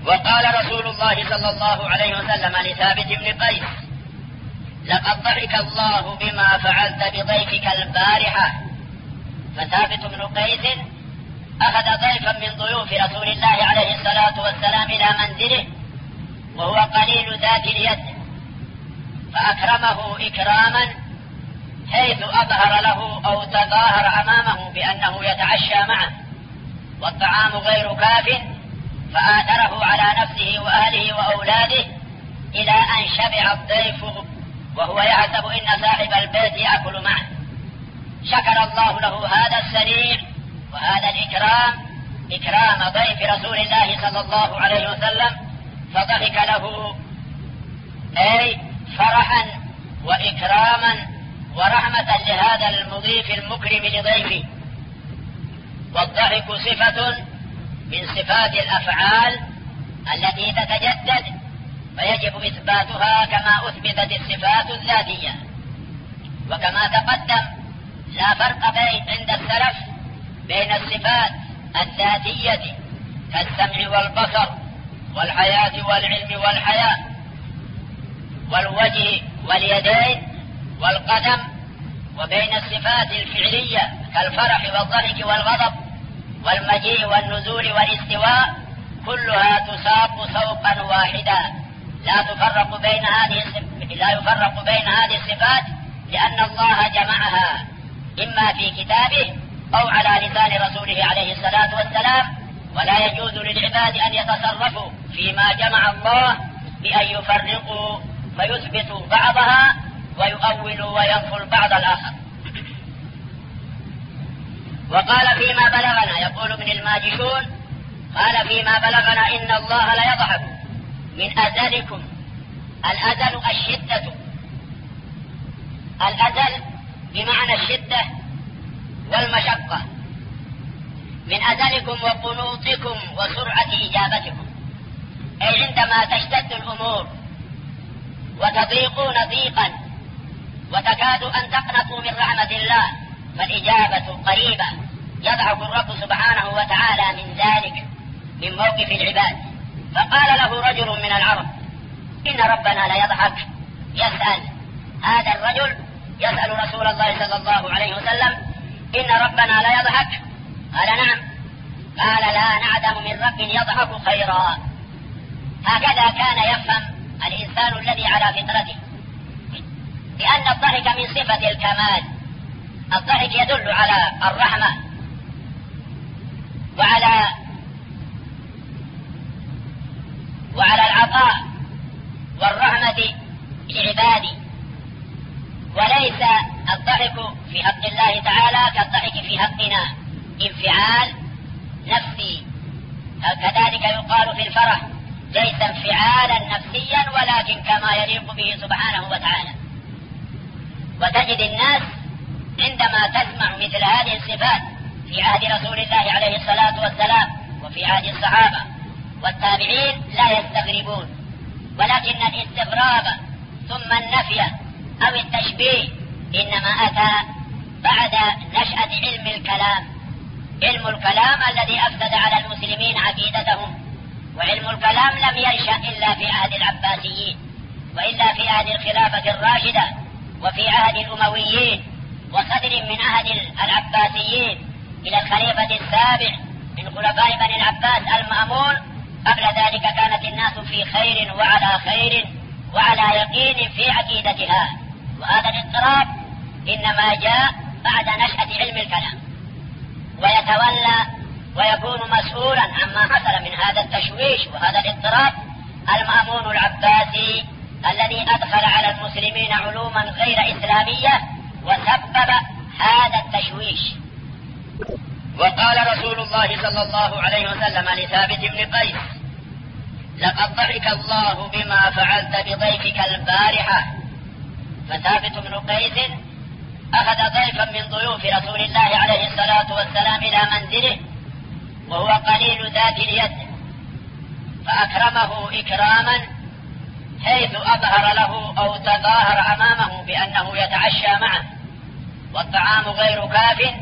وقال رسول الله صلى الله عليه وسلم لثابت بن قيس: لقد ضحك الله بما فعلت بضيفك البارحة. فثابت بن قيس أخذ ضيفا من ضيوف رسول الله عليه الصلاة والسلام إلى منزله وهو قليل ذات اليد، فأكرمه إكراما حيث أظهر له أو تظاهر أمامه بأنه يتعشى معه والطعام غير كاف، فآثره على نفسه وأهله وأولاده إلى أن شبع الضيف وهو يحسب إن صاحب البيت يأكل معه. شكر الله له هذا السريع وهذا الإكرام، إكرام ضيف رسول الله صلى الله عليه وسلم، فضحك له أي فرحا وإكراما ورحمة لهذا المضيف المكرم لضيفه. والضحك صفة من صفات الأفعال التي تتجدد فيجب إثباتها كما أثبتت الصفات الذاتية. وكما تقدم لا فرق عند السلف بين الصفات الذاتية كالسمع والبصر والحياة والعلم والحياة والوجه واليدين والقدم، وبين الصفات الفعلية كالفرح والضحك والغضب والمجيء والنزول والاستواء، كلها تساق سوقا واحدا لا يفرق بين هذه الصفات، لأن الله جمعها إما في كتابه أو على لسان رسوله عليه الصلاة والسلام. ولا يجوز للعباد أن يتصرفوا فيما جمع الله بأن يفرقوا فيثبتوا بعضها ويؤولوا وينفوا البعض الآخر. وقال فيما بلغنا، يقول ابن الماجشون قال فيما بلغنا: إن الله ليضحك من أزلكم. الأزل الشدة، الأزل بمعنى الشدة والمشقة، من أزلكم وقنوطكم وسرعة إجابتكم، أي عندما تشتد الأمور وتضيقون ضيقا وتكاد أن تقنطوا من رحمة الله فالإجابة قريبة. يضحك الرب سبحانه وتعالى من ذلك من موقف العباد. فقال له رجل من العرب: إن ربنا لا يضحك. يسأل هذا الرجل يسأل رسول الله صلى الله عليه وسلم: إن ربنا لا يضحك؟ قال: نعم. قال: لا نعدم من رب يضحك خيرا. هكذا كان يفهم الإنسان الذي على فطرته، لأن الضحك من صفة الكمال. الضحك يدل على الرحمة وعلى العطاء والرحمة لعباده، وليس الضحك في حق الله تعالى كالضحك في حقنا انفعال نفسي. كذلك يقال في الفرح: ليس انفعالا نفسيا ولكن كما يليق به سبحانه وتعالى. وتجد الناس عندما تسمع مثل هذه الصفات في عهد رسول الله عليه الصلاة والسلام وفي عهد الصحابة والتابعين لا يستغربون، ولكن الاستغراب ثم النفي أو التشبيه إنما أتى بعد نشأة علم الكلام. علم الكلام الذي أفسد على المسلمين عقيدتهم، وعلم الكلام لم ينشأ إلا في عهد العباسيين، وإلا في عهد الخلافة الراشدة وفي عهد الأمويين وصدر من عهد العباسيين إلى الخليفة السابع من خلفاء بني العباس المأمون. قبل ذلك كانت الناس في خير وعلى خير وعلى يقين في عقيدتها، وهذا الاضطراب إنما جاء بعد نشأة علم الكلام، ويتولى ويكون مسؤولا عما حصل من هذا التشويش وهذا الاضطراب المأمون العباسي الذي أدخل على المسلمين علوما غير إسلامية وسبب هذا التشويش. وقال رسول الله صلى الله عليه وسلم لثابت بن قيس: لقد ضحك الله بما فعلت بضيفك البارحة. فثابت بن قيس أخذ ضيفا من ضيوف رسول الله عليه الصلاة والسلام إلى منزله وهو قليل ذات اليد، فأكرمه إكراما حيث أظهر له أو تظاهر أمامه بأنه يتعشى معه والطعام غير كاف،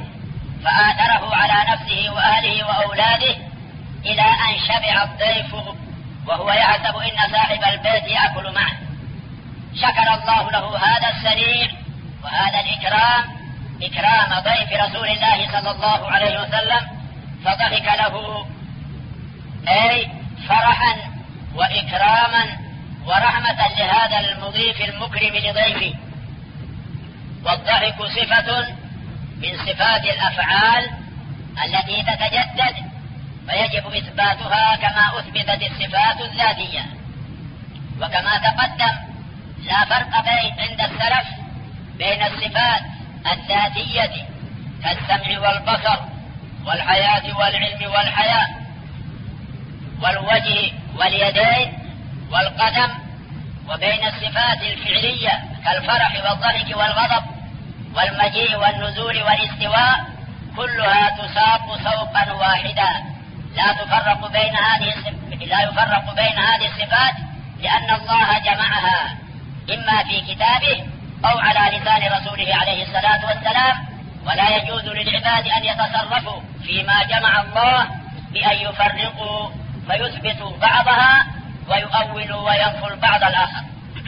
فآثره على نفسه وأهله وأولاده إلى أن شبع الضيف وهو يحسب إن صاحب البيت يأكل معه. شكر الله له هذا السريع وهذا الإكرام، إكرام ضيف رسول الله صلى الله عليه وسلم، فضحك له أي فرحا وإكراما ورحمة لهذا المضيف المكرم لضيفه. والضحك صفة من صفات الأفعال التي تتجدد فيجب إثباتها كما أثبتت الصفات الذاتية. وكما تقدم لا فرق عند السلف بين الصفات الذاتية كالسمع والبصر والحياة والعلم والحياة والوجه واليدين والقدم، وبين الصفات الفعلية كالفرح والضحك والغضب والمجيء والنزول والاستواء، كلها تساق سوقا واحدا لا يفرق بين هذه الصفات، لأن الله جمعها إما في كتابه أو على لسان رسوله عليه الصلاة والسلام. ولا يجوز للعباد أن يتصرفوا فيما جمع الله بأن يفرقوا فيثبتوا بعضها ويؤولوا وينفوا البعض الآخر.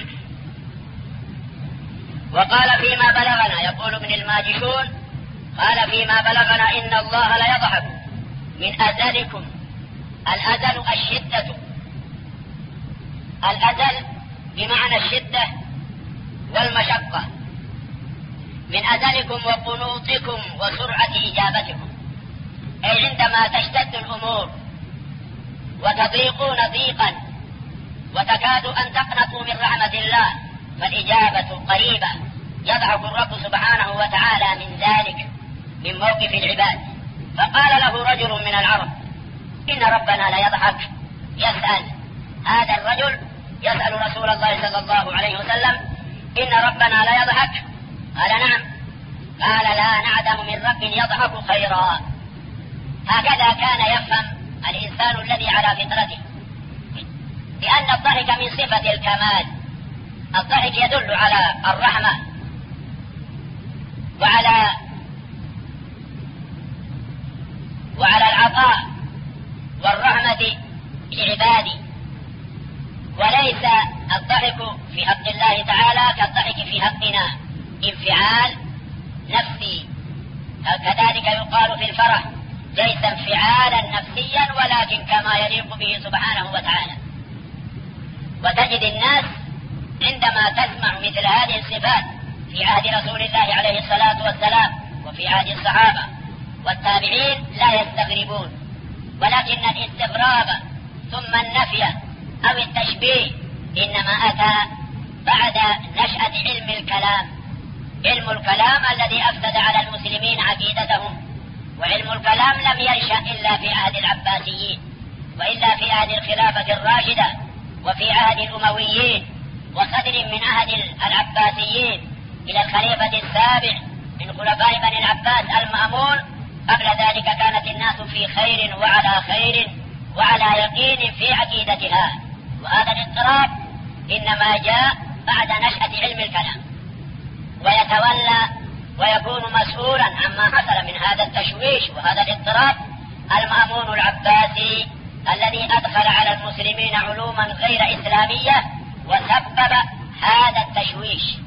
وقال فيما بلغنا، يقول ابن الماجشون قال فيما بلغنا إن الله لا يضحك من أزلكم. الأزل الشدة، الأزل بمعنى الشدة والمشقة، من أزلكم وقنوطكم وسرعة إجابتكم، أي عندما تشتد الأمور وتضيقون ضيقا وتكاد أن تقنطوا من رحمة الله فالإجابة قريبة. يضحك الرب سبحانه وتعالى من ذلك من موقف العباد. فقال له رجل من العرب إن ربنا لا يضحك، يسأل هذا الرجل يسأل رسول الله صلى الله عليه وسلم إن ربنا لا يضحك؟ قال نعم. قال لا نعدم من رب يضحك خيرا. هكذا كان يفهم الإنسان الذي على فطرته، لأن الضحك من صفة الكمال. الضحك يدل على الرحمة وعلى العطاء والرحمة لعباده، وليس الضحك في حق الله تعالى كالضحك في حقنا، انفعال نفسي. كذلك يقال في الفرح ليس انفعالا نفسيا ولكن كما يليق به سبحانه وتعالى. وتجد الناس عندما تسمع مثل هذه الصفات في عهد رسول الله عليه الصلاة والسلام وفي عهد الصحابة والتابعين لا يستغربون، ولكن الاستغراب ثم النفي أو التشبيه إنما أتى بعد نشأة علم الكلام. علم الكلام الذي أفسد على المسلمين عقيدتهم. وعلم الكلام لم ينشأ إلا في عهد العباسيين، وإلا في عهد الخلافة الراشدة وفي عهد الأمويين وصدر من عهد العباسيين إلى الخليفة السابع من خلفاء بني العباس المأمون. قبل ذلك كانت الناس في خير وعلى خير وعلى يقين في عقيدتها. وهذا الاضطراب إنما جاء بعد نشأة علم الكلام، ويتولى ويكون مسؤولا عما حصل من هذا التشويش وهذا الاضطراب المأمون العباسي الذي أدخل على المسلمين علوما غير إسلامية وسبب هذا التشويش.